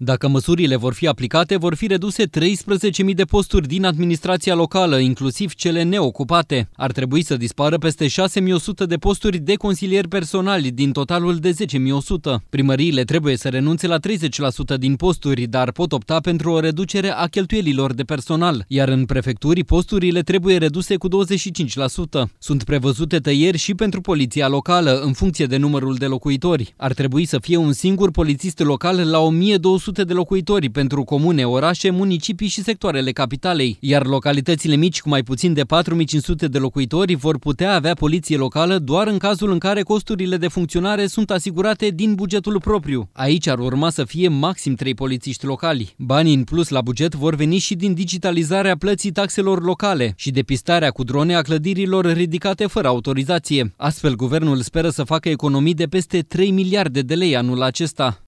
Dacă măsurile vor fi aplicate, vor fi reduse 13.000 de posturi din administrația locală, inclusiv cele neocupate. Ar trebui să dispară peste 6.100 de posturi de consilieri personali din totalul de 10.100. Primăriile trebuie să renunțe la 30% din posturi, dar pot opta pentru o reducere a cheltuielilor de personal, iar în prefecturi posturile trebuie reduse cu 25%. Sunt prevăzute tăieri și pentru poliția locală, în funcție de numărul de locuitori. Ar trebui să fie un singur polițist local la 1.200 de locuitori pentru comune, orașe, municipii și sectoarele capitalei, iar localitățile mici cu mai puțin de 4.500 de locuitori vor putea avea poliție locală doar în cazul în care costurile de funcționare sunt asigurate din bugetul propriu. Aici ar urma să fie maxim 3 polițiști locali. Banii în plus la buget vor veni și din digitalizarea plății taxelor locale și depistarea cu drone a clădirilor ridicate fără autorizație. Astfel, guvernul speră să facă economii de peste 3 miliarde de lei anul acesta.